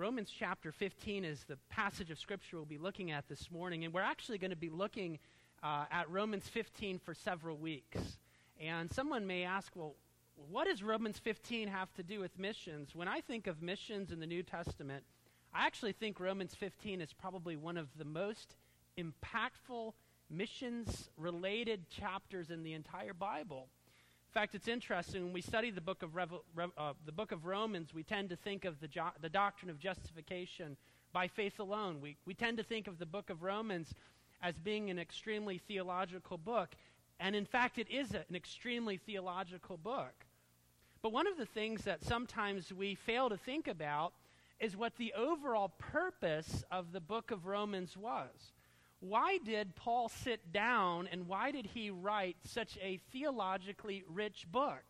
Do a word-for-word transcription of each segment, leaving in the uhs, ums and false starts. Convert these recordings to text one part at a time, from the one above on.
Romans chapter fifteen is the passage of Scripture we'll be looking at this morning, and we're actually going to be looking uh, at Romans fifteen for several weeks. And someone may ask, well, what does Romans fifteen have to do with missions? When I think of missions in the New Testament, I actually think Romans fifteen is probably one of the most impactful missions-related chapters in the entire Bible. In fact, it's interesting, when we study the book of Revel, uh, the book of Romans, we tend to think of the, jo- the doctrine of justification by faith alone. We, we tend to think of the book of Romans as being an extremely theological book, and in fact, it is a, an extremely theological book. But one of the things that sometimes we fail to think about is what the overall purpose of the book of Romans was. Why did Paul sit down and why did he write such a theologically rich book?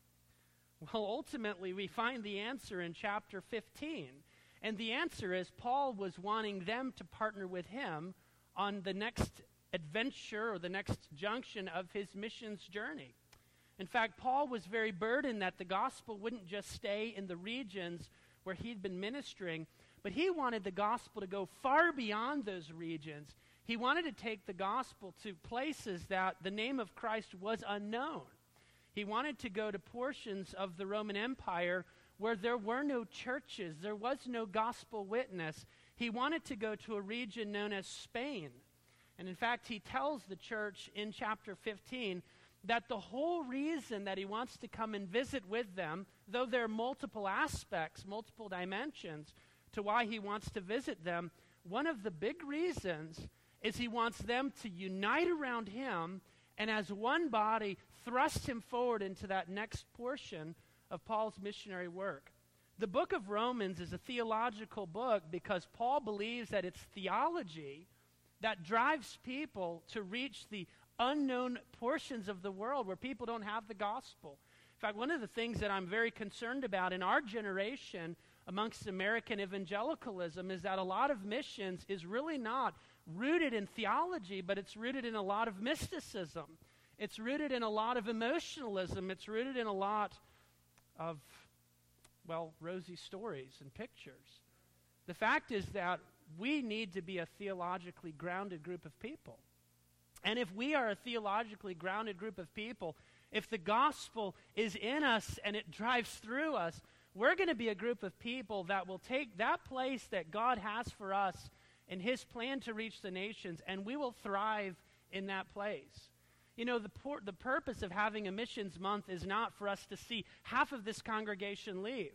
Well, ultimately, we find the answer in chapter fifteen. And the answer is Paul was wanting them to partner with him on the next adventure or the next junction of his missions journey. In fact, Paul was very burdened that the gospel wouldn't just stay in the regions where he'd been ministering, but he wanted the gospel to go far beyond those regions. He wanted to take the gospel to places that the name of Christ was unknown. He wanted to go to portions of the Roman Empire where there were no churches, there was no gospel witness. He wanted to go to a region known as Spain. And in fact, he tells the church in chapter fifteen that the whole reason that he wants to come and visit with them, though there are multiple aspects, multiple dimensions to why he wants to visit them, one of the big reasons is he wants them to unite around him and as one body thrust him forward into that next portion of Paul's missionary work. The book of Romans is a theological book because Paul believes that it's theology that drives people to reach the unknown portions of the world where people don't have the gospel. In fact, one of the things that I'm very concerned about in our generation amongst American evangelicalism is that a lot of missions is really not rooted in theology, but it's rooted in a lot of mysticism. It's rooted in a lot of emotionalism. It's rooted in a lot of, well, rosy stories and pictures. The fact is that we need to be a theologically grounded group of people. And if we are a theologically grounded group of people, if the gospel is in us and it drives through us, we're going to be a group of people that will take that place that God has for us in his plan to reach the nations, and we will thrive in that place. You know, the, por- the purpose of having a missions month is not for us to see half of this congregation leave.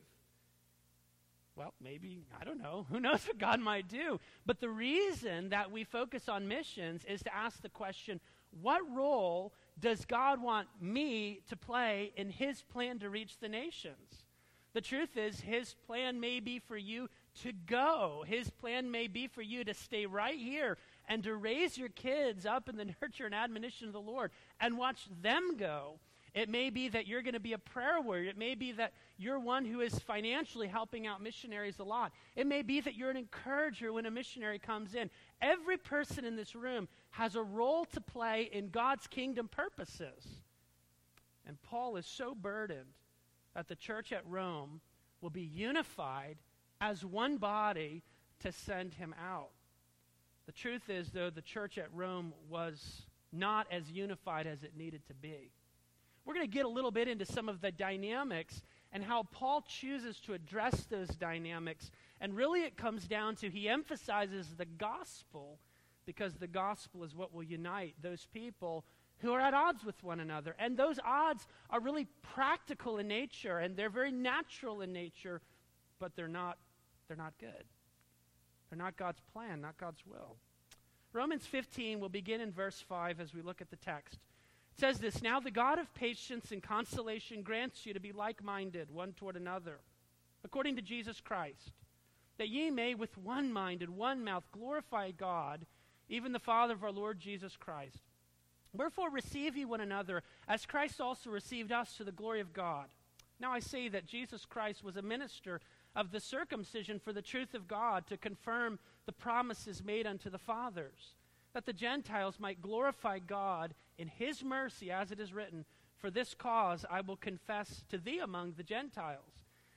Well, maybe, I don't know. Who knows what God might do? But the reason that we focus on missions is to ask the question, what role does God want me to play in his plan to reach the nations? The truth is, his plan may be for you to go. His plan may be for you to stay right here and to raise your kids up in the nurture and admonition of the Lord and watch them go. It may be that you're going to be a prayer warrior. It may be that you're one who is financially helping out missionaries a lot. It may be that you're an encourager when a missionary comes in. Every person in this room has a role to play in God's kingdom purposes. And Paul is so burdened that the church at Rome will be unified as one body to send him out. The truth is, though, the church at Rome was not as unified as it needed to be. We're going to get a little bit into some of the dynamics and how Paul chooses to address those dynamics. And really it comes down to he emphasizes the gospel because the gospel is what will unite those people who are at odds with one another. And those odds are really practical in nature, and they're very natural in nature, but they're not, they're not good. They're not God's plan, not God's will. Romans fifteen will begin in verse five as we look at the text. It says this, "Now the God of patience and consolation grants you to be like-minded one toward another, according to Jesus Christ, that ye may with one mind and one mouth glorify God, even the Father of our Lord Jesus Christ. Wherefore receive ye one another, as Christ also received us to the glory of God. Now I say that Jesus Christ was a minister of the circumcision for the truth of God, to confirm the promises made unto the fathers, that the Gentiles might glorify God in his mercy, as it is written, For this cause I will confess to thee among the Gentiles.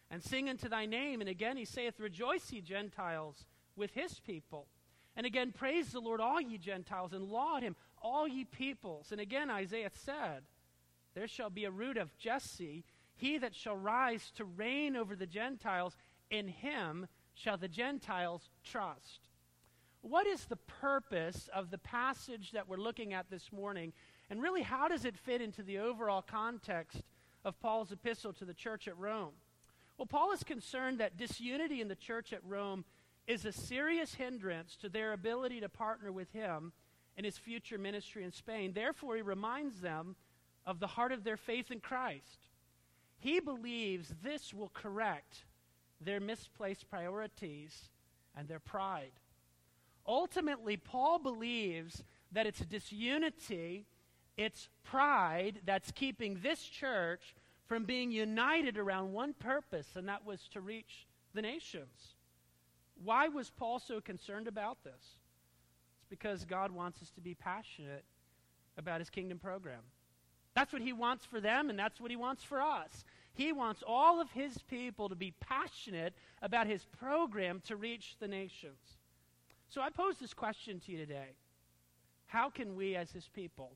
and sing unto thy name. And again he saith, Rejoice, ye Gentiles, with his people. And again, praise the Lord, all ye Gentiles, and laud him, all ye peoples. And again Isaiah said, There shall be a root of Jesse, he that shall rise to reign over the Gentiles, in him shall the Gentiles trust. What is the purpose of the passage that we're looking at this morning? And really, how does it fit into the overall context of Paul's epistle to the church at Rome? Well, Paul is concerned that disunity in the church at Rome is a serious hindrance to their ability to partner with him in his future ministry in Spain. Therefore, he reminds them of the heart of their faith in Christ. He believes this will correct their misplaced priorities and their pride. Ultimately, Paul believes that it's disunity, it's pride that's keeping this church from being united around one purpose, and that was to reach the nations. Why was Paul so concerned about this? It's because God wants us to be passionate about his kingdom program. That's what he wants for them, and that's what he wants for us. He wants all of his people to be passionate about his program to reach the nations. So I pose this question to you today. How can we as his people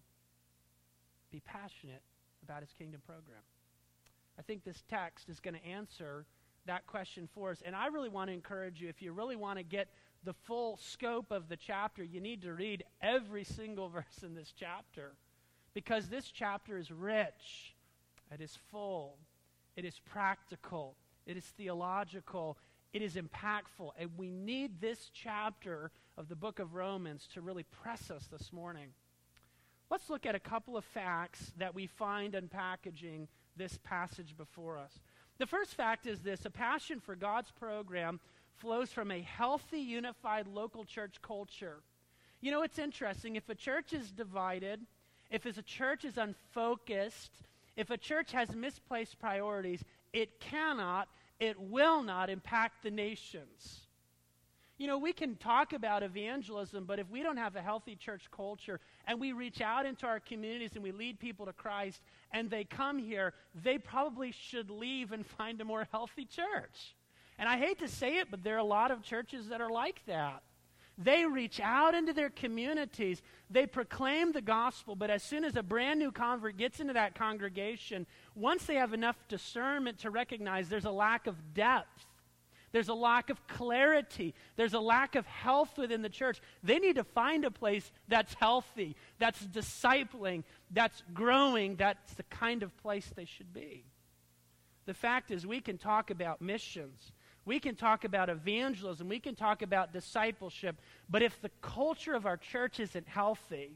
be passionate about his kingdom program? I think this text is going to answer that question for us. And I really want to encourage you, if you really want to get the full scope of the chapter, you need to read every single verse in this chapter. Because this chapter is rich, it is full, it is practical, it is theological, it is impactful. And we need this chapter of the book of Romans to really press us this morning. Let's look at a couple of facts that we find unpackaging this passage before us. The first fact is this: a passion for God's program flows from a healthy, unified local church culture. You know, it's interesting. If a church is divided, if a church is unfocused, if a church has misplaced priorities, it cannot, it will not impact the nations. You know, we can talk about evangelism, but if we don't have a healthy church culture and we reach out into our communities and we lead people to Christ and they come here, they probably should leave and find a more healthy church. And I hate to say it, but there are a lot of churches that are like that. They reach out into their communities, they proclaim the gospel, but as soon as a brand new convert gets into that congregation, once they have enough discernment to recognize there's a lack of depth, there's a lack of clarity, there's a lack of health within the church, they need to find a place that's healthy, that's discipling, that's growing, that's the kind of place they should be. The fact is, we can talk about missions, we can talk about evangelism, we can talk about discipleship, but if the culture of our church isn't healthy,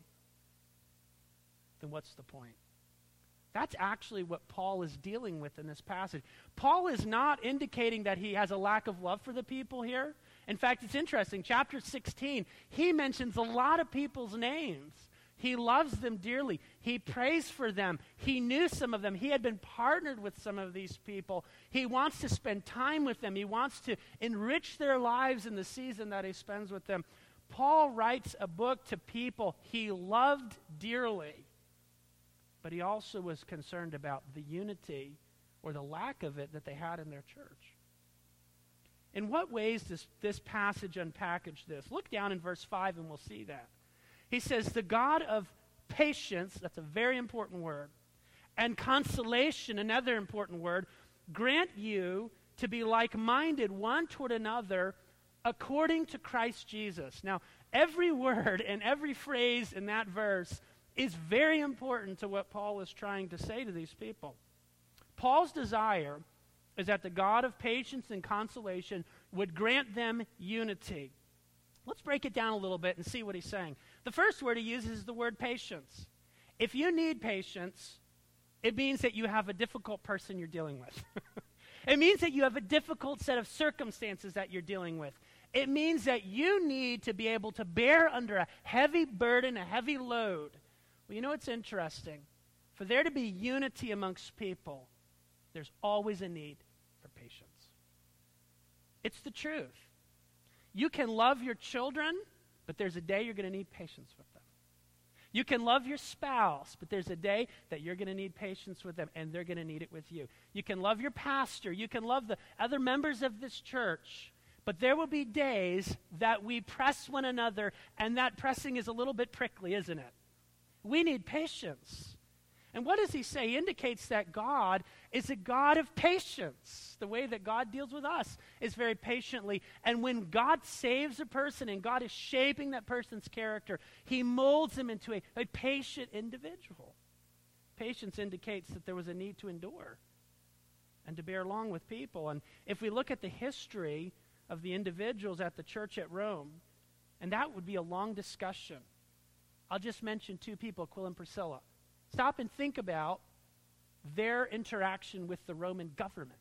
then what's the point? That's actually what Paul is dealing with in this passage. Paul is not indicating that he has a lack of love for the people here. In fact, it's interesting. Chapter sixteen, he mentions a lot of people's names. He loves them dearly. He prays for them. He knew some of them. He had been partnered with some of these people. He wants to spend time with them. He wants to enrich their lives in the season that he spends with them. Paul writes a book to people he loved dearly, but he also was concerned about the unity or the lack of it that they had in their church. In what ways does this passage unpackage this? Look down in verse five and we'll see that. He says, the God of patience, that's a very important word, and consolation, another important word, grant you to be like-minded one toward another according to Christ Jesus. Now, every word and every phrase in that verse is very important to what Paul is trying to say to these people. Paul's desire is that the God of patience and consolation would grant them unity. Let's break it down a little bit and see what he's saying. The first word he uses is the word patience. If you need patience, it means that you have a difficult person you're dealing with. It means that you have a difficult set of circumstances that you're dealing with. It means that you need to be able to bear under a heavy burden, a heavy load. Well, you know what's interesting? For there to be unity amongst people, there's always a need for patience. It's the truth. You can love your children, but there's a day you're going to need patience with them. You can love your spouse, but there's a day that you're going to need patience with them, and they're going to need it with you. You can love your pastor. You can love the other members of this church, but there will be days that we press one another, and that pressing is a little bit prickly, isn't it? We need patience. And what does he say? He indicates that God is a God of patience. The way that God deals with us is very patiently. And when God saves a person and God is shaping that person's character, he molds them into a, a patient individual. Patience indicates that there was a need to endure and to bear along with people. And if we look at the history of the individuals at the church at Rome, and that would be a long discussion. I'll just mention two people, Aquila and Priscilla. Stop and think about their interaction with the Roman government.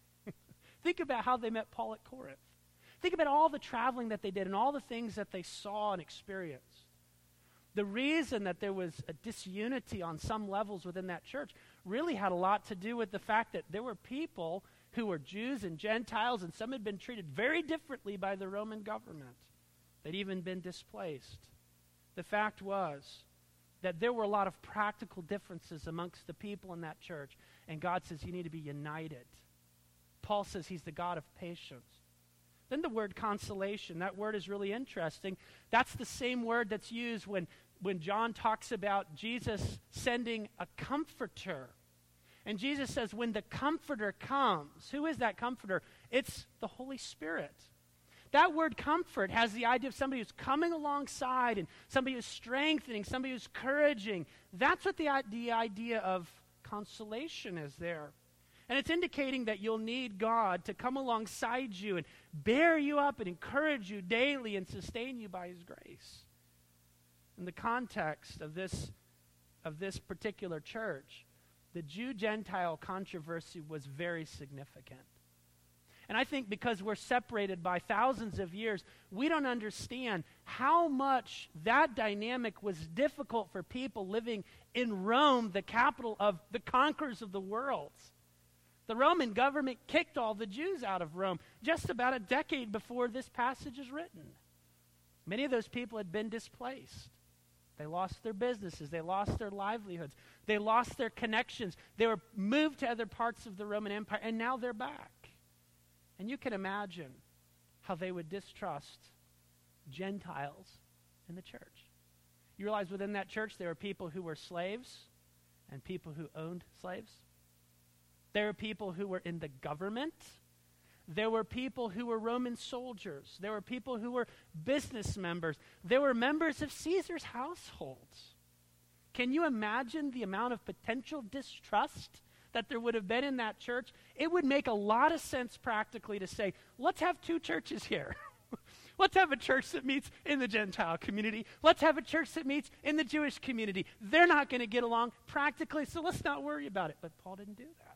Think about how they met Paul at Corinth. Think about all the traveling that they did and all the things that they saw and experienced. The reason that there was a disunity on some levels within that church really had a lot to do with the fact that there were people who were Jews and Gentiles, and some had been treated very differently by the Roman government. They'd even been displaced. The fact was that there were a lot of practical differences amongst the people in that church. And God says you need to be united. Paul says he's the God of patience. Then the word consolation, that word is really interesting. That's the same word that's used when, when John talks about Jesus sending a comforter. And Jesus says when the comforter comes, who is that comforter? It's the Holy Spirit. That word comfort has the idea of somebody who's coming alongside and somebody who's strengthening, somebody who's encouraging. That's what the, the idea of consolation is there. And it's indicating that you'll need God to come alongside you and bear you up and encourage you daily and sustain you by his grace. In the context of this, of this particular church, the Jew-Gentile controversy was very significant. And I think because we're separated by thousands of years, we don't understand how much that dynamic was difficult for people living in Rome, the capital of the conquerors of the world. The Roman government kicked all the Jews out of Rome just about a decade before this passage is written. Many of those people had been displaced. They lost their businesses. They lost their livelihoods. They lost their connections. They were moved to other parts of the Roman Empire, and now they're back. And you can imagine how they would distrust Gentiles in the church. You realize within that church there were people who were slaves and people who owned slaves. There were people who were in the government. There were people who were Roman soldiers. There were people who were business members. There were members of Caesar's households. Can you imagine the amount of potential distrust that there would have been in that church? It would make a lot of sense practically to say, let's have two churches here. Let's have a church that meets in the Gentile community. Let's have a church that meets in the Jewish community. They're not going to get along practically, so let's not worry about it. But Paul didn't do that.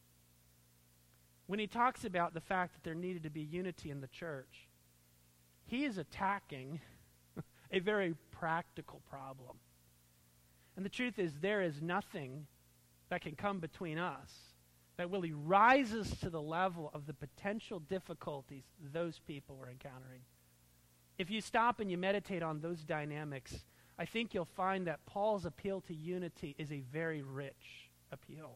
When he talks about the fact that there needed to be unity in the church, he is attacking a very practical problem. And the truth is, there is nothing that can come between us that really rises to the level of the potential difficulties those people were encountering. If you stop and you meditate on those dynamics, I think you'll find that Paul's appeal to unity is a very rich appeal.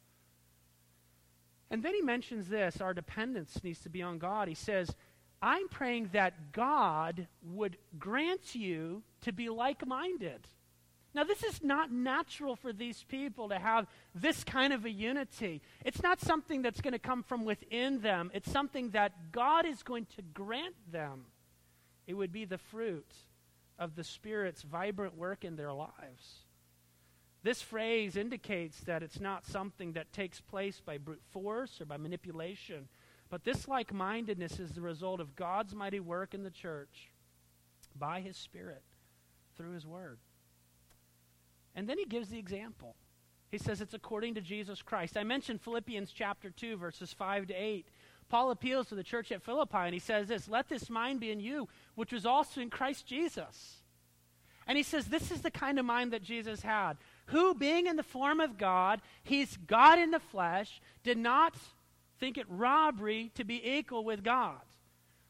And then he mentions this, our dependence needs to be on God. He says, I'm praying that God would grant you to be like-minded. Now, this is not natural for these people to have this kind of a unity. It's not something that's going to come from within them. It's something that God is going to grant them. It would be the fruit of the Spirit's vibrant work in their lives. This phrase indicates that it's not something that takes place by brute force or by manipulation, but this like-mindedness is the result of God's mighty work in the church by his Spirit through his word. And then he gives the example. He says it's according to Jesus Christ. I mentioned Philippians chapter two, verses five to eight. Paul appeals to the church at Philippi, and he says this, let this mind be in you, which was also in Christ Jesus. And he says this is the kind of mind that Jesus had, who, being in the form of God, he's God in the flesh, did not think it robbery to be equal with God.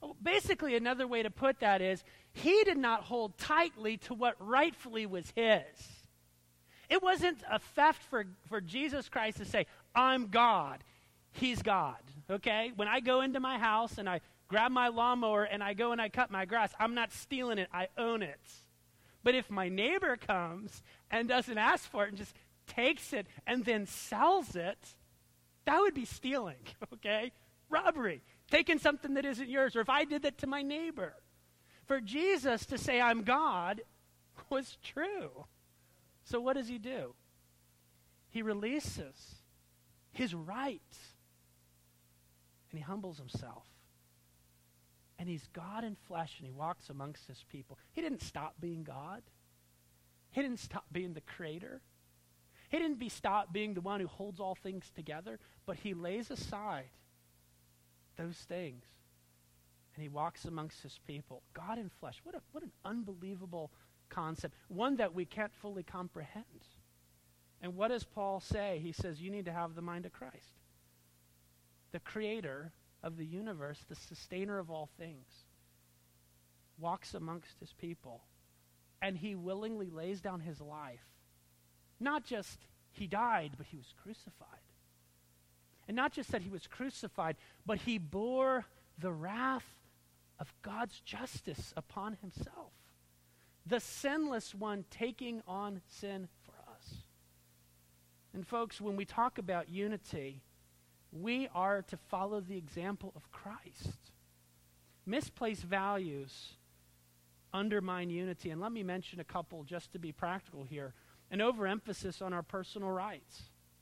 Basically, another way to put that is, he did not hold tightly to what rightfully was his. It wasn't a theft for, for Jesus Christ to say, I'm God, he's God, okay? When I go into my house and I grab my lawnmower and I go and I cut my grass, I'm not stealing it, I own it. But if my neighbor comes and doesn't ask for it and just takes it and then sells it, that would be stealing, okay? Robbery, taking something that isn't yours. Or if I did that to my neighbor. For Jesus to say, I'm God, was true. So what does he do? He releases his rights. And he humbles himself. And he's God in flesh, and he walks amongst his people. He didn't stop being God. He didn't stop being the creator. He didn't be stop being the one who holds all things together, but he lays aside those things. And he walks amongst his people. God in flesh. What a, what an unbelievable concept. One that we can't fully comprehend. And what does Paul say? He says, you need to have the mind of Christ. The creator of the universe, the sustainer of all things, walks amongst his people. And he willingly lays down his life. Not just he died, but he was crucified. And not just that he was crucified, but he bore the wrath of God's justice upon himself. The sinless one taking on sin for us. And folks, when we talk about unity, we are to follow the example of Christ. Misplaced values undermine unity. And let me mention a couple just to be practical here. An overemphasis on our personal rights.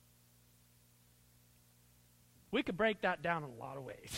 We could break that down in a lot of ways.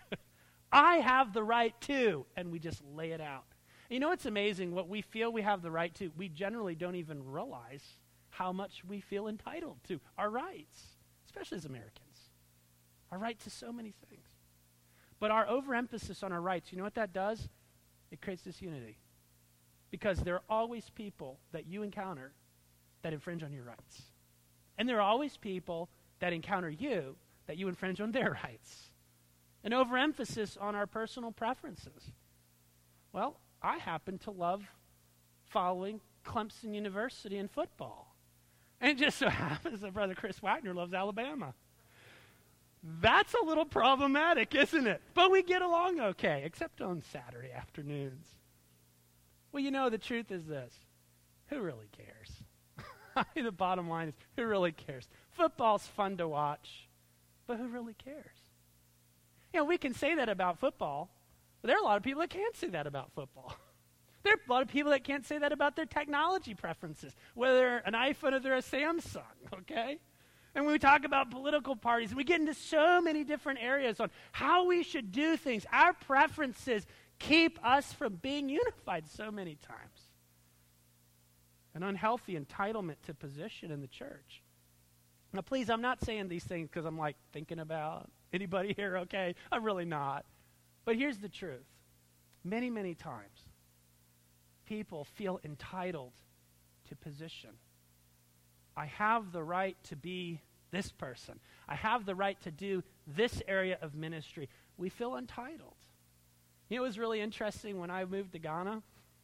I have the right to, and we just lay it out. You know, it's amazing what we feel we have the right to. We generally don't even realize how much we feel entitled to our rights, especially as Americans. Our right to so many things. But our overemphasis on our rights, you know what that does? It creates disunity. Because there are always people that you encounter that infringe on your rights. And there are always people that encounter you that you infringe on their rights. An overemphasis on our personal preferences. Well, I happen to love following Clemson University in football. And it just so happens that Brother Chris Wagner loves Alabama. That's a little problematic, isn't it? But we get along okay, except on Saturday afternoons. Well, you know, the truth is this. Who really cares? The bottom line is, who really cares? Football's fun to watch, but who really cares? You know, we can say that about football, but there are a lot of people that can't say that about football. There are a lot of people that can't say that about their technology preferences, whether they're an iPhone or they're a Samsung, okay? And when we talk about political parties, we get into so many different areas on how we should do things. Our preferences keep us from being unified so many times. An unhealthy entitlement to position in the church. Now, please, I'm not saying these things because I'm like thinking about anybody here, okay? I'm really not. But here's the truth. Many, many times, people feel entitled to position. I have the right to be this person. I have the right to do this area of ministry. We feel entitled. You know, it was really interesting when I moved to Ghana.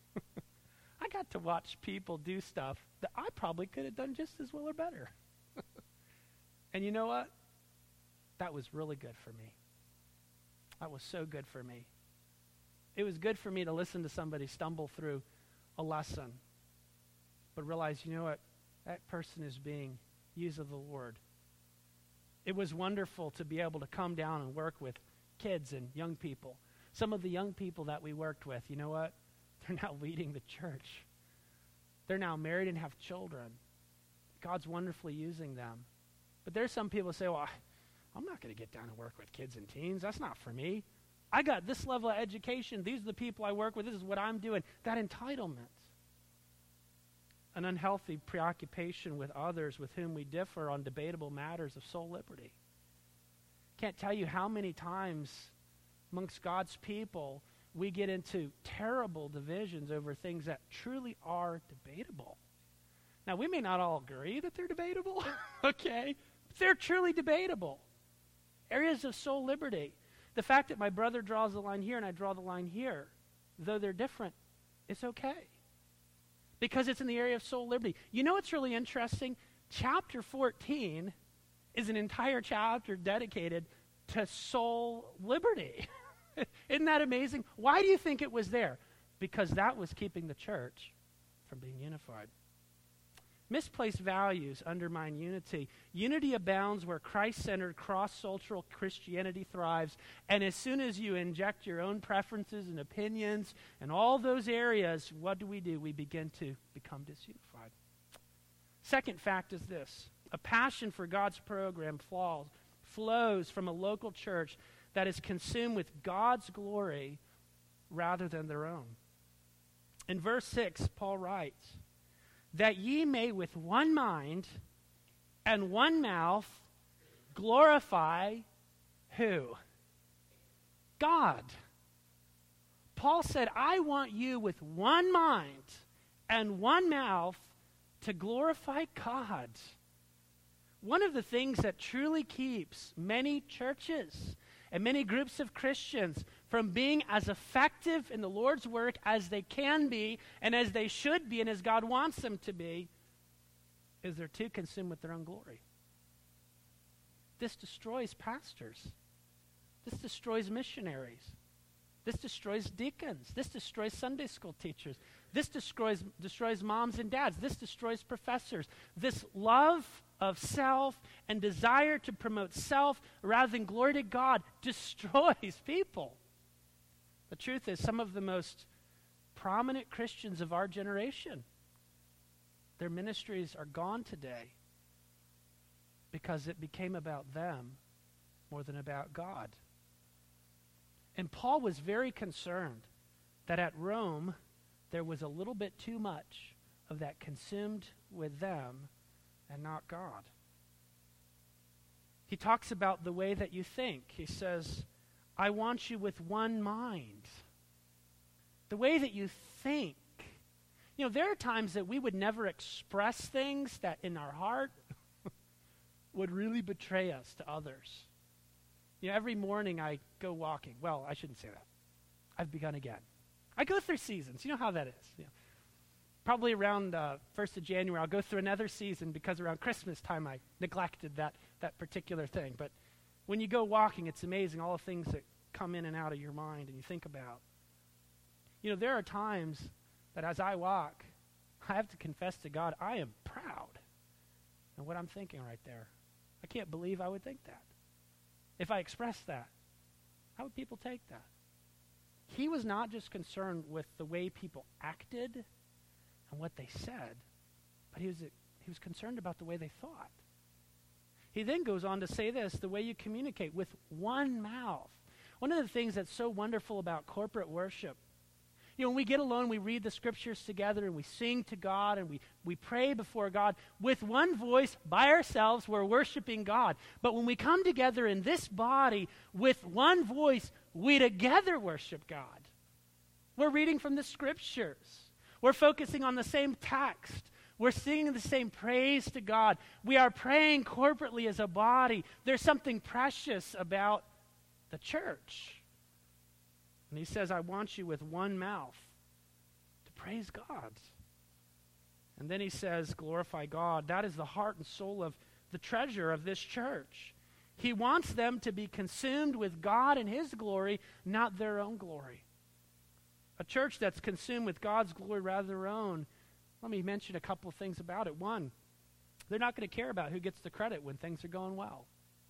I got to watch people do stuff that I probably could have done just as well or better. And you know what? That was really good for me. That was so good for me. It was good for me to listen to somebody stumble through a lesson, but realize, you know what? That person is being used of the Lord. It was wonderful to be able to come down and work with kids and young people. Some of the young people that we worked with, you know what? They're now leading the church. They're now married and have children. God's wonderfully using them. But there's some people who say, well, I'm not going to get down and work with kids and teens. That's not for me. I got this level of education. These are the people I work with. This is what I'm doing. That entitlement. An unhealthy preoccupation with others with whom we differ on debatable matters of soul liberty. Can't tell you how many times amongst God's people we get into terrible divisions over things that truly are debatable. Now, we may not all agree that they're debatable, okay? But they're truly debatable. Areas of soul liberty. The fact that my brother draws the line here and I draw the line here, though they're different, it's okay. Because it's in the area of soul liberty. You know what's really interesting? Chapter fourteen is an entire chapter dedicated to soul liberty. Isn't that amazing? Why do you think it was there? Because that was keeping the church from being unified. Misplaced values undermine unity. Unity abounds where Christ-centered, cross-cultural Christianity thrives. And as soon as you inject your own preferences and opinions and all those areas, what do we do? We begin to become disunified. Second fact is this. A passion for God's program flaws, flows from a local church that is consumed with God's glory rather than their own. In verse six, Paul writes, that ye may with one mind and one mouth glorify who? God. Paul said, I want you with one mind and one mouth to glorify God. One of the things that truly keeps many churches and many groups of Christians from being as effective in the Lord's work as they can be and as they should be and as God wants them to be is they're too consumed with their own glory. This destroys pastors. This destroys missionaries. This destroys deacons. This destroys Sunday school teachers. This destroys, destroys moms and dads. This destroys professors. This love of self and desire to promote self rather than glory to God destroys people. The truth is, some of the most prominent Christians of our generation, their ministries are gone today because it became about them more than about God. And Paul was very concerned that at Rome there was a little bit too much of that consumed with them and not God. He talks about the way that you think. He says, I want you with one mind. The way that you think. You know, there are times that we would never express things that in our heart would really betray us to others. You know, every morning I go walking. Well, I shouldn't say that. I've begun again. I go through seasons. You know how that is. You know, probably around uh, first of January, I'll go through another season because around Christmas time I neglected that, that particular thing. But when you go walking, it's amazing all the things that come in and out of your mind and you think about. You know, there are times that as I walk, I have to confess to God, I am proud of what I'm thinking right there. I can't believe I would think that. If I expressed that, how would people take that? He was not just concerned with the way people acted and what they said, but he was, he was concerned about the way they thought. He then goes on to say this, the way you communicate with one mouth. One of the things that's so wonderful about corporate worship, you know, when we get alone, we read the scriptures together and we sing to God and we, we pray before God. With one voice, by ourselves, we're worshiping God. But when we come together in this body with one voice, we together worship God. We're reading from the scriptures. We're focusing on the same text. We're singing the same praise to God. We are praying corporately as a body. There's something precious about the church. And he says, I want you with one mouth to praise God. And then he says, glorify God. That is the heart and soul of the treasure of this church. He wants them to be consumed with God and his glory, not their own glory. A church that's consumed with God's glory rather than their own. Let me mention a couple of things about it. One, they're not going to care about who gets the credit when things are going well.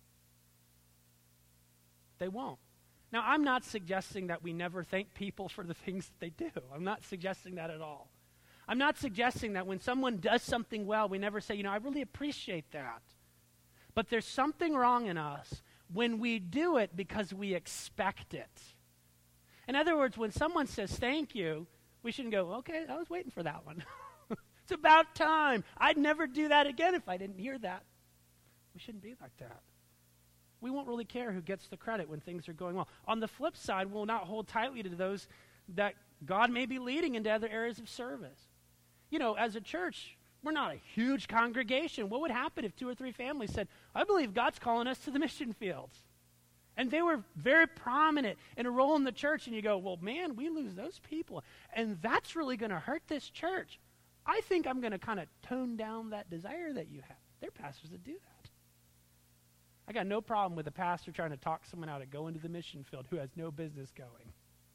They won't. Now, I'm not suggesting that we never thank people for the things that they do. I'm not suggesting that at all. I'm not suggesting that when someone does something well, we never say, you know, I really appreciate that. But there's something wrong in us when we do it because we expect it. In other words, when someone says thank you, we shouldn't go, okay, I was waiting for that one. It's about time. I'd never do that again if I didn't hear that. We shouldn't be like that. We won't really care who gets the credit when things are going well. On the flip side, we'll not hold tightly to those that God may be leading into other areas of service. You know, as a church, we're not a huge congregation. What would happen if two or three families said, I believe God's calling us to the mission fields? And they were very prominent in a role in the church. And you go, well, man, we lose those people. And that's really going to hurt this church. I think I'm going to kind of tone down that desire that you have. There are pastors that do that. I got no problem with a pastor trying to talk someone out of going to the mission field who has no business going.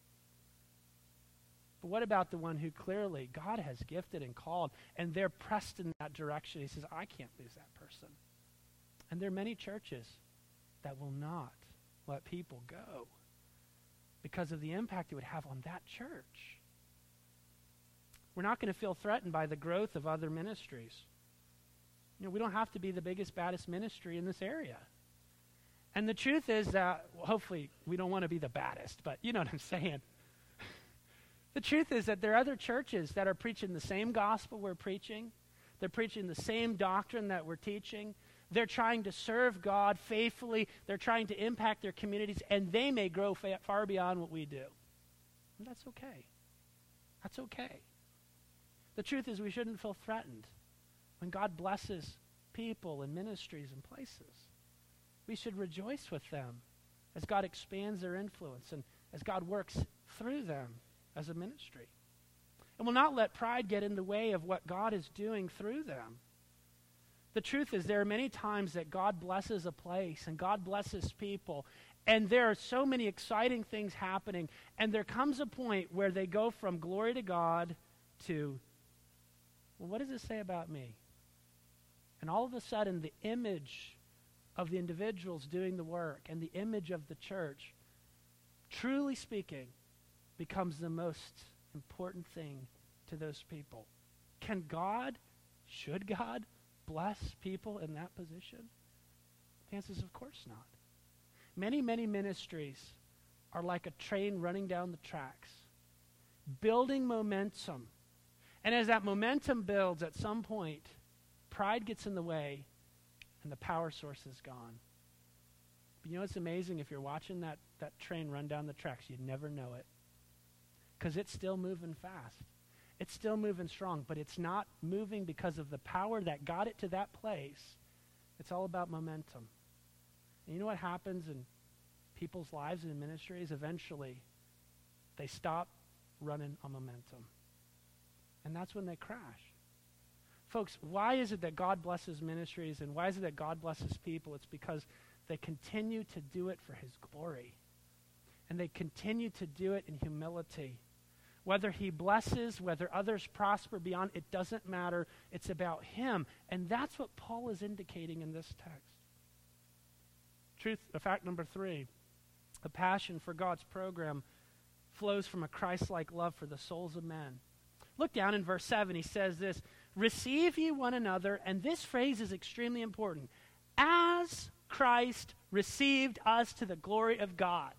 But what about the one who clearly God has gifted and called, and they're pressed in that direction? He says, I can't lose that person. And there are many churches that will not let people go because of the impact it would have on that church. We're not going to feel threatened by the growth of other ministries. You know, we don't have to be the biggest, baddest ministry in this area. And the truth is that, well, hopefully, we don't want to be the baddest, but you know what I'm saying. The truth is that there are other churches that are preaching the same gospel we're preaching. They're preaching the same doctrine that we're teaching. They're trying to serve God faithfully. They're trying to impact their communities, and they may grow fa- far beyond what we do. And that's okay. That's okay. The truth is we shouldn't feel threatened when God blesses people and ministries and places. We should rejoice with them as God expands their influence and as God works through them as a ministry. And we'll not let pride get in the way of what God is doing through them. The truth is there are many times that God blesses a place and God blesses people, and there are so many exciting things happening, and there comes a point where they go from glory to God to, well, what does it say about me? And all of a sudden, the image of the individuals doing the work and the image of the church, truly speaking, becomes the most important thing to those people. Can God, should God, bless people in that position? The answer is of course not. Many, many ministries are like a train running down the tracks, building momentum. And as that momentum builds, at some point, pride gets in the way and the power source is gone. But you know what's amazing? If you're watching that, that train run down the tracks, you'd never know it. Because it's still moving fast. It's still moving strong, but it's not moving because of the power that got it to that place. It's all about momentum. And you know what happens in people's lives and in ministries? Eventually, they stop running on momentum. And that's when they crash. Folks, why is it that God blesses ministries and why is it that God blesses people? It's because they continue to do it for his glory. And they continue to do it in humility. Whether he blesses, whether others prosper beyond, it doesn't matter. It's about him. And that's what Paul is indicating in this text. Truth, uh, fact number three, a passion for God's program flows from a Christ-like love for the souls of men. Look down in verse seven. He says this, receive ye one another, and this phrase is extremely important, as Christ received us to the glory of God.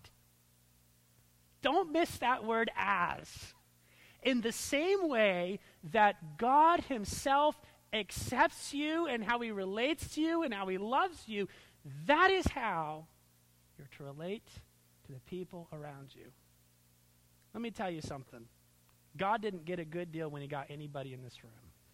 Don't miss that word as. In the same way that God himself accepts you and how he relates to you and how he loves you, that is how you're to relate to the people around you. Let me tell you something. God didn't get a good deal when he got anybody in this room.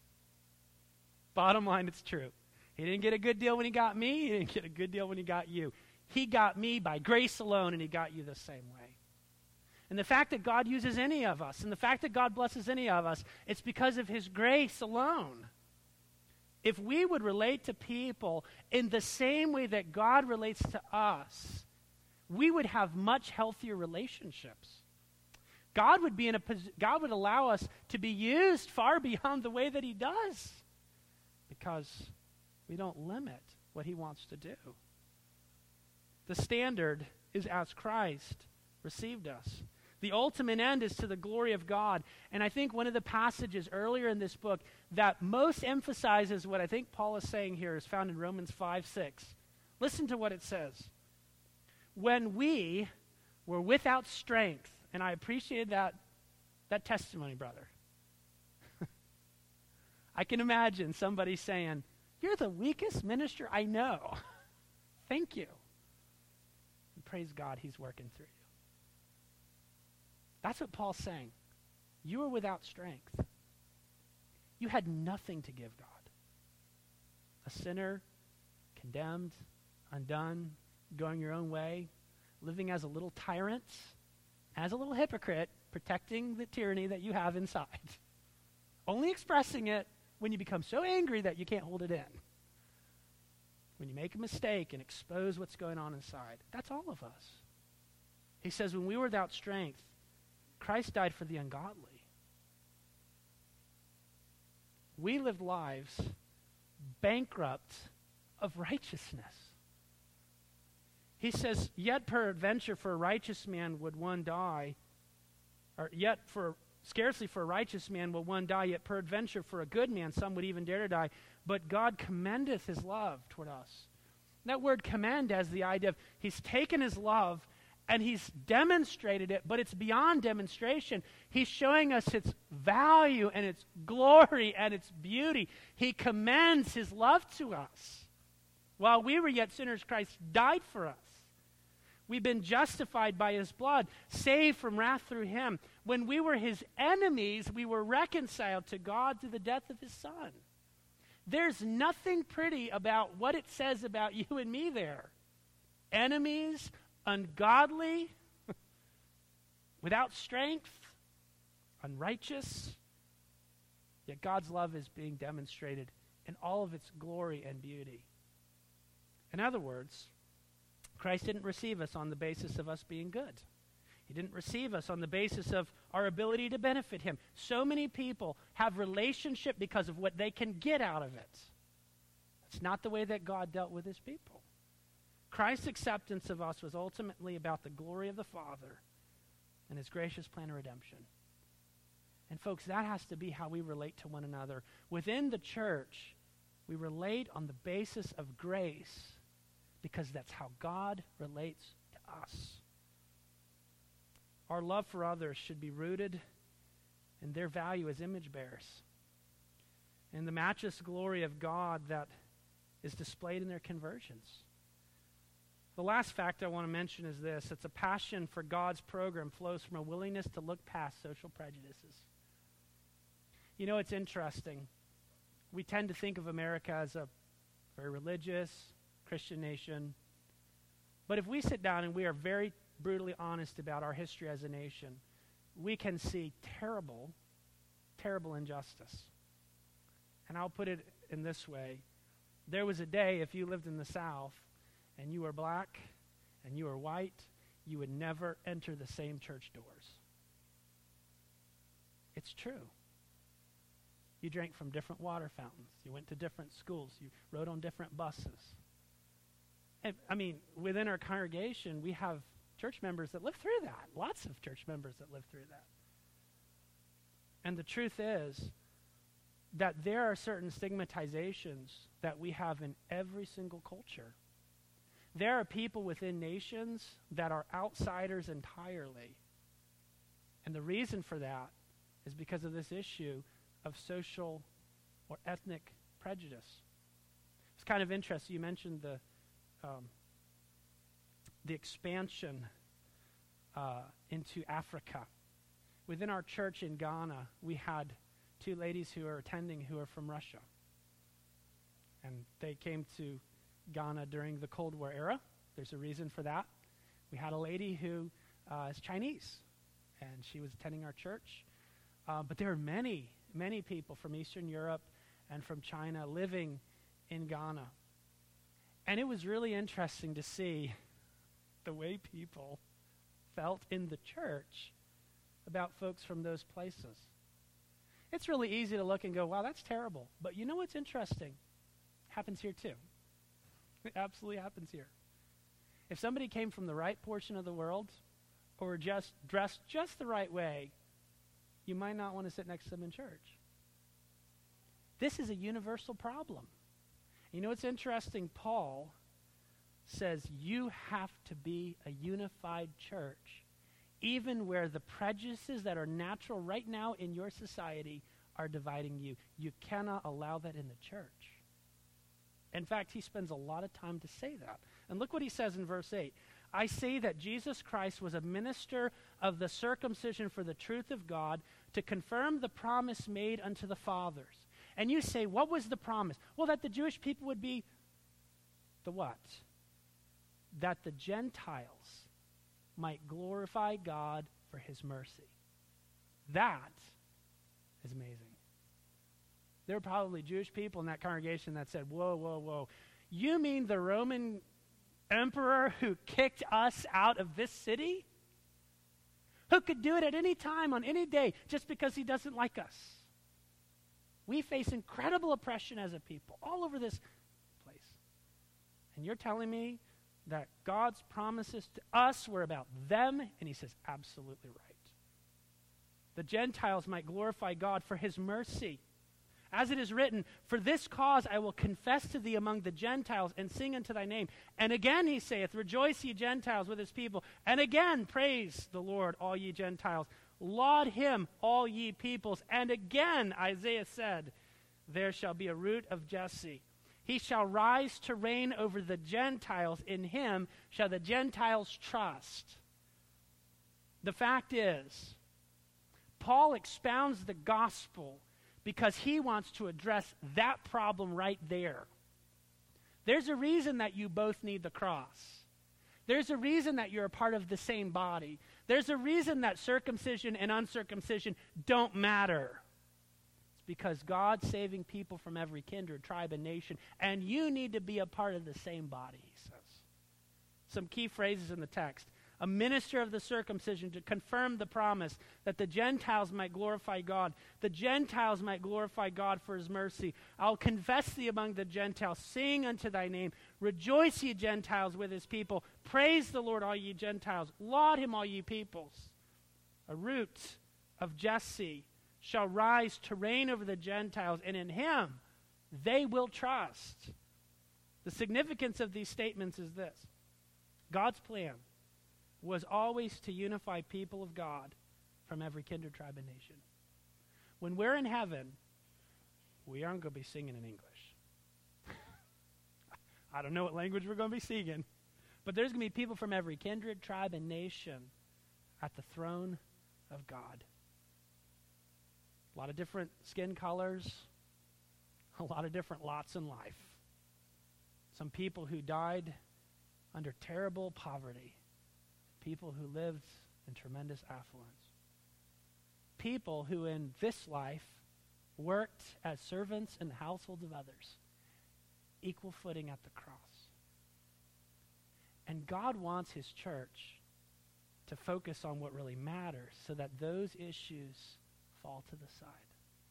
Bottom line, it's true. He didn't get a good deal when he got me. He didn't get a good deal when he got you. He got me by grace alone, and he got you the same way. And the fact that God uses any of us, and the fact that God blesses any of us, it's because of his grace alone. If we would relate to people in the same way that God relates to us, we would have much healthier relationships. God would be in a posi- God would allow us to be used far beyond the way that he does, because we don't limit what he wants to do. The standard is as Christ received us. The ultimate end is to the glory of God. And I think one of the passages earlier in this book that most emphasizes what I think Paul is saying here is found in Romans five six. Listen to what it says. When we were without strength, and I appreciated that, that testimony, brother. I can imagine somebody saying, you're the weakest minister I know. Thank you. And praise God, he's working through you. That's what Paul's saying. You were without strength. You had nothing to give God. A sinner, condemned, undone, going your own way. living as a little tyrant, as a little hypocrite, protecting the tyranny that you have inside. Only expressing it when you become so angry that you can't hold it in. When you make a mistake and expose what's going on inside. That's all of us. He says, when we were without strength, Christ died for the ungodly. We lived lives bankrupt of righteousness. He says, yet peradventure for a righteous man would one die, or yet for scarcely for a righteous man will one die, yet peradventure for a good man some would even dare to die. But God commendeth his love toward us. That word commend has the idea of he's taken his love and he's demonstrated it, but it's beyond demonstration. He's showing us its value and its glory and its beauty. He commends his love to us. While we were yet sinners, Christ died for us. We've been justified by his blood, saved from wrath through him. When we were his enemies, we were reconciled to God through the death of his Son. There's nothing pretty about what it says about you and me there. Enemies, ungodly, without strength, unrighteous. Yet God's love is being demonstrated in all of its glory and beauty. In other words, Christ didn't receive us on the basis of us being good. He didn't receive us on the basis of our ability to benefit him. So many people have relationship because of what they can get out of it. It's not the way that God dealt with his people. Christ's acceptance of us was ultimately about the glory of the Father and his gracious plan of redemption. And folks, that has to be how we relate to one another. Within the church, we relate on the basis of grace because that's how God relates to us. Our love for others should be rooted in their value as image bearers and the matchless glory of God that is displayed in their conversions. The last fact I want to mention is this. It's a passion for God's program flows from a willingness to look past social prejudices. You know, it's interesting. We tend to think of America as a very religious, Christian nation. But if we sit down and we are very brutally honest about our history as a nation, we can see terrible, terrible injustice. And I'll put it in this way. There was a day, if you lived in the South, and you were black, and you were white, you would never enter the same church doors. It's true. You drank from different water fountains. You went to different schools. You rode on different buses. And, I mean, within our congregation, we have church members that live through that. Lots of church members that live through that. And the truth is that there are certain stigmatizations that we have in every single culture. There are people within nations that are outsiders entirely. And the reason for that is because of this issue of social or ethnic prejudice. It's kind of interesting. You mentioned the um, the expansion uh, into Africa. Within our church in Ghana, we had two ladies who are attending who are from Russia. And they came to Ghana during the Cold War era. There's a reason for that. We had a lady who uh, is Chinese, and she was attending our church. Uh, but there are many, many people from Eastern Europe and from China living in Ghana. And it was really interesting to see the way people felt in the church about folks from those places. It's really easy to look and go, wow, that's terrible. But you know what's interesting? Happens here too. It absolutely happens here. If somebody came from the right portion of the world or just dressed just the right way, you might not want to sit next to them in church. This is a universal problem. You know what's interesting? Paul says you have to be a unified church, even where the prejudices that are natural right now in your society are dividing you. You cannot allow that in the church. In fact, he spends a lot of time to say that. And look what he says in verse eight. I say that Jesus Christ was a minister of the circumcision for the truth of God to confirm the promise made unto the fathers. And you say, what was the promise? Well, that the Jewish people would be the what? That the Gentiles might glorify God for his mercy. That is amazing. There were probably Jewish people in that congregation that said, whoa, whoa, whoa. You mean the Roman emperor who kicked us out of this city? Who could do it at any time, on any day, just because he doesn't like us? We face incredible oppression as a people all over this place. And you're telling me that God's promises to us were about them? And he says, absolutely right. The Gentiles might glorify God for his mercy. As it is written, for this cause I will confess to thee among the Gentiles and sing unto thy name. And again he saith, rejoice ye Gentiles with his people. And again praise the Lord, all ye Gentiles. Laud him, all ye peoples. And again Isaiah said, there shall be a root of Jesse. He shall rise to reign over the Gentiles. In him shall the Gentiles trust. The fact is, Paul expounds the gospel because he wants to address that problem right there. There's a reason that you both need the cross. There's a reason that you're a part of the same body. There's a reason that circumcision and uncircumcision don't matter. It's because God's saving people from every kindred, tribe, and nation, and you need to be a part of the same body, he says. Some key phrases in the text. A minister of the circumcision to confirm the promise that the Gentiles might glorify God. The Gentiles might glorify God for his mercy. I'll confess thee among the Gentiles. Sing unto thy name. Rejoice, ye Gentiles, with his people. Praise the Lord, all ye Gentiles. Laud him, all ye peoples. A root of Jesse shall rise to reign over the Gentiles, and in him they will trust. The significance of these statements is this. God's plan was always to unify people of God from every kindred, tribe, and nation. When we're in heaven, we aren't going to be singing in English. I don't know what language we're going to be singing, but there's going to be people from every kindred, tribe, and nation at the throne of God. A lot of different skin colors, a lot of different lots in life. Some people who died under terrible poverty. People who lived in tremendous affluence. People who in this life worked as servants in the households of others. Equal footing at the cross. And God wants his church to focus on what really matters so that those issues fall to the side.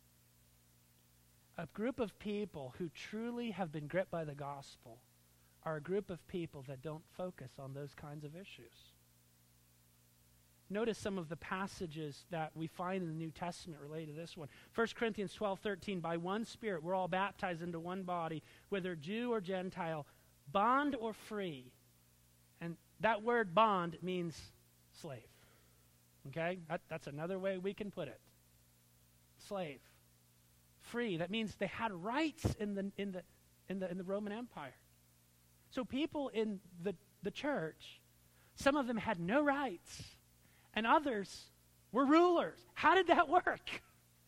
A group of people who truly have been gripped by the gospel are a group of people that don't focus on those kinds of issues. Notice some of the passages that we find in the New Testament related to this one. First Corinthians twelve thirteen, by one Spirit we're all baptized into one body, whether Jew or Gentile, bond or free. And that word bond means slave. Okay? That, that's another way we can put it. Slave. Free. That means they had rights in the, in the, in the, in the Roman Empire. So people in the, the church, some of them had no rights. And others were rulers. How did that work?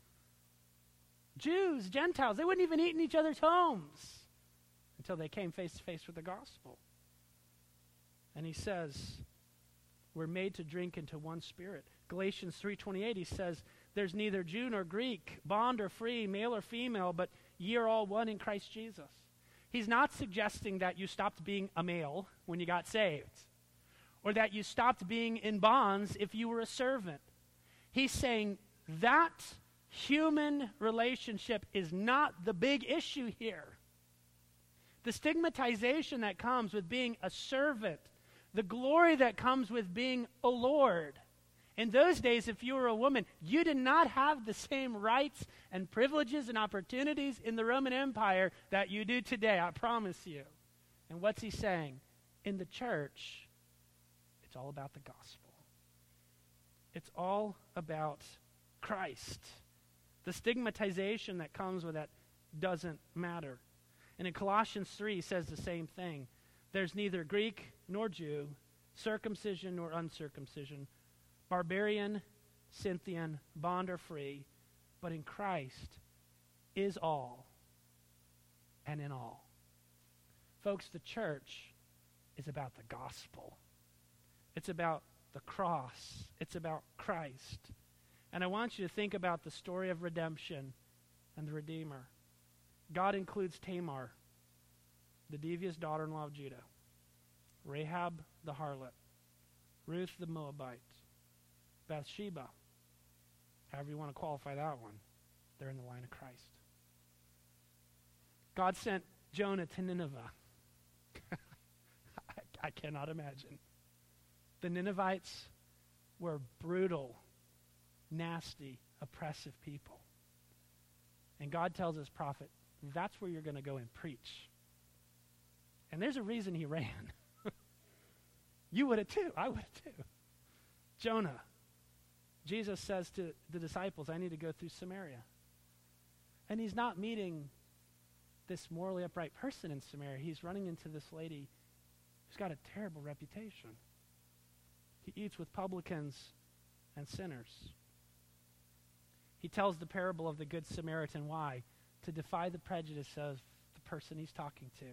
Jews, Gentiles, they wouldn't even eat in each other's homes until they came face to face with the gospel. And he says, we're made to drink into one spirit. Galatians three twenty-eight, he says, there's neither Jew nor Greek, bond or free, male or female, but ye are all one in Christ Jesus. He's not suggesting that you stopped being a male when you got saved, or that you stopped being in bonds if you were a servant. He's saying that human relationship is not the big issue here. The stigmatization that comes with being a servant, the glory that comes with being a lord. In those days, if you were a woman, you did not have the same rights and privileges and opportunities in the Roman Empire that you do today, I promise you. And what's he saying? In the church, it's all about the gospel. It's all about Christ. The stigmatization that comes with that doesn't matter. And in Colossians three, he says the same thing. There's neither Greek nor Jew, circumcision nor uncircumcision, barbarian, Scythian, bond or free, but in Christ is all and in all. Folks, the church is about the gospel. It's about the cross. It's about Christ. And I want you to think about the story of redemption and the Redeemer. God includes Tamar, the devious daughter-in-law of Judah, Rahab the harlot, Ruth the Moabite, Bathsheba, however you want to qualify that one. They're in the line of Christ. God sent Jonah to Nineveh. I, I cannot imagine. The Ninevites were brutal, nasty, oppressive people. And God tells his prophet, that's where you're going to go and preach. And there's a reason he ran. You would have too. I would have too. Jonah. Jesus says to the disciples, I need to go through Samaria. And he's not meeting this morally upright person in Samaria. He's running into this lady who's got a terrible reputation. He eats with publicans and sinners. He tells the parable of the Good Samaritan. Why? To defy the prejudice of the person he's talking to.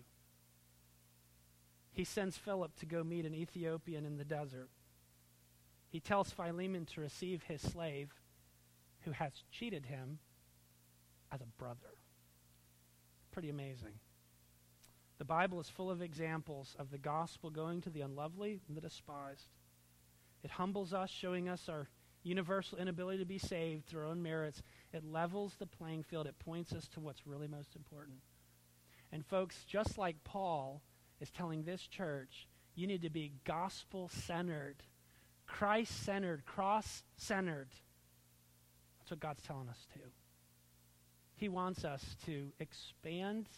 He sends Philip to go meet an Ethiopian in the desert. He tells Philemon to receive his slave who has cheated him as a brother. Pretty amazing. The Bible is full of examples of the gospel going to the unlovely and the despised. It humbles us, showing us our universal inability to be saved through our own merits. It levels the playing field. It points us to what's really most important. And folks, just like Paul is telling this church, you need to be gospel-centered, Christ-centered, cross-centered. That's what God's telling us to. He wants us to expand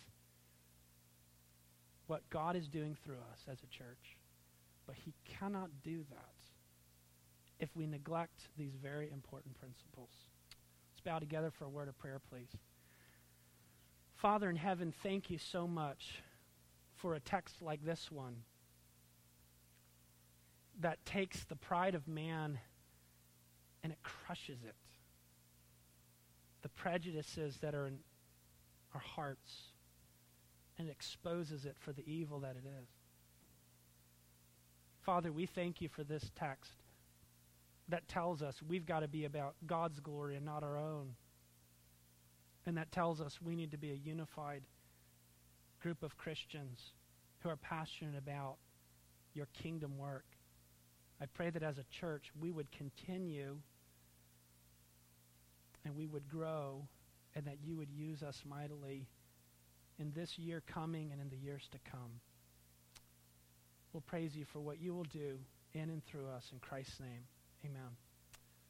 what God is doing through us as a church. But he cannot do that if we neglect these very important principles. Let's bow together for a word of prayer, please. Father in heaven, thank you so much for a text like this one that takes the pride of man and it crushes it. The prejudices that are in our hearts, and exposes it for the evil that it is. Father, we thank you for this text that tells us we've got to be about God's glory and not our own. And that tells us we need to be a unified group of Christians who are passionate about your kingdom work. I pray that as a church we would continue and we would grow, and that you would use us mightily in this year coming and in the years to come. We'll praise you for what you will do in and through us. In Christ's name, amen.